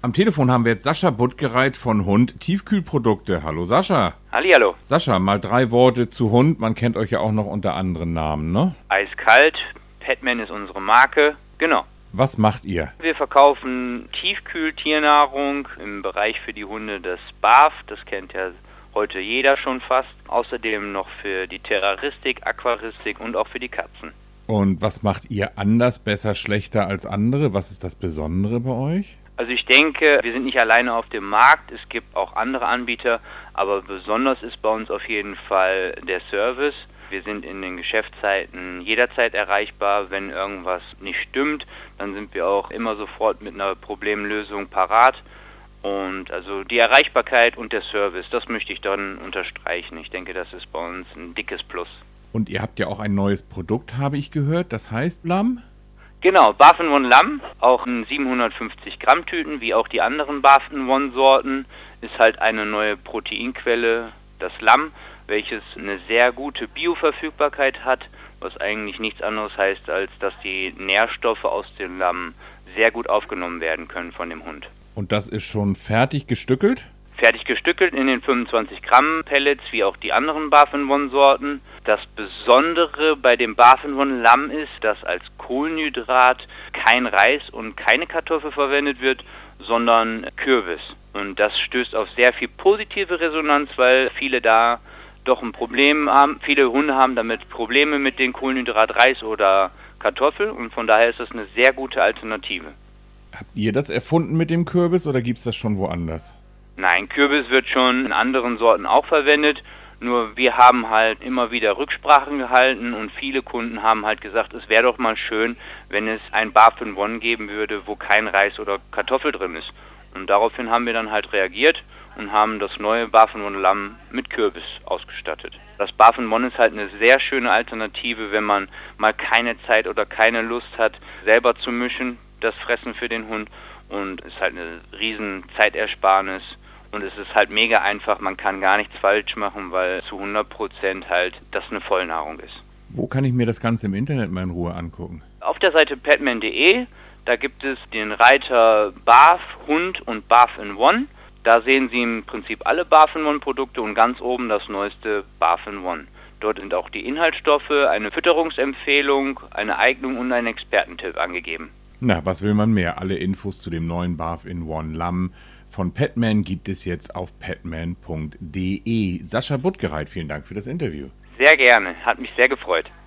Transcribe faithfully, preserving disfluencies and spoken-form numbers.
Am Telefon haben wir jetzt Sascha Buttgereit von Hund Tiefkühlprodukte. Hallo Sascha. Hallihallo. Sascha, mal drei Worte zu Hund. Man kennt euch ja auch noch unter anderen Namen, ne? Eiskalt, Petman ist unsere Marke. Genau. Was macht ihr? Wir verkaufen Tiefkühltiernahrung im Bereich für die Hunde das B A F. Das kennt ja heute jeder schon fast. Außerdem noch für die Terraristik, Aquaristik und auch für die Katzen. Und was macht ihr anders, besser, schlechter als andere? Was ist das Besondere bei euch? Also ich denke, wir sind nicht alleine auf dem Markt, es gibt auch andere Anbieter, aber besonders ist bei uns auf jeden Fall der Service. Wir sind in den Geschäftszeiten jederzeit erreichbar. Wenn irgendwas nicht stimmt, dann sind wir auch immer sofort mit einer Problemlösung parat. Und also die Erreichbarkeit und der Service, das möchte ich dann unterstreichen. Ich denke, das ist bei uns ein dickes Plus. Und ihr habt ja auch ein neues Produkt, habe ich gehört, das heißt Lamm? Genau, B A F and One Lamm, auch in siebenhundertfünfzig Gramm Tüten, wie auch die anderen B A F and One Sorten, ist halt eine neue Proteinquelle, das Lamm, welches eine sehr gute Bioverfügbarkeit hat, was eigentlich nichts anderes heißt, als dass die Nährstoffe aus dem Lamm sehr gut aufgenommen werden können von dem Hund. Und das ist schon fertig gestückelt? Fertig gestückelt in den fünfundzwanzig Gramm Pellets, wie auch die anderen B A F and One Sorten. Das Besondere bei dem B A F and One Lamm ist, dass als Kohlenhydrat kein Reis und keine Kartoffel verwendet wird, sondern Kürbis. Und das stößt auf sehr viel positive Resonanz, weil viele da doch ein Problem haben. Viele Hunde haben damit Probleme mit den Kohlenhydrat Reis oder Kartoffel und von daher ist das eine sehr gute Alternative. Habt ihr das erfunden mit dem Kürbis oder gibt es das schon woanders? Nein, Kürbis wird schon in anderen Sorten auch verwendet, nur wir haben halt immer wieder Rücksprachen gehalten und viele Kunden haben halt gesagt, es wäre doch mal schön, wenn es ein B A F and One geben würde, wo kein Reis oder Kartoffel drin ist. Und daraufhin haben wir dann halt reagiert und haben das neue B A F and One Lamm mit Kürbis ausgestattet. Das B A F and One ist halt eine sehr schöne Alternative, wenn man mal keine Zeit oder keine Lust hat, selber zu mischen, das Fressen für den Hund, und ist halt eine riesen Zeitersparnis. Und es ist halt mega einfach, man kann gar nichts falsch machen, weil zu hundert Prozent halt das eine Vollnahrung ist. Wo kann ich mir das Ganze im Internet mal in Ruhe angucken? Auf der Seite petman punkt de, da gibt es den Reiter B A F, Hund und B A F and One. Da sehen Sie im Prinzip alle B A F and One Produkte und ganz oben das neueste B A F and One. Dort sind auch die Inhaltsstoffe, eine Fütterungsempfehlung, eine Eignung und ein Expertentipp angegeben. Na, was will man mehr? Alle Infos zu dem neuen B A F and One Lamm von Petman gibt es jetzt auf petman punkt de. Sascha Buttgereit, vielen Dank für das Interview. Sehr gerne, hat mich sehr gefreut.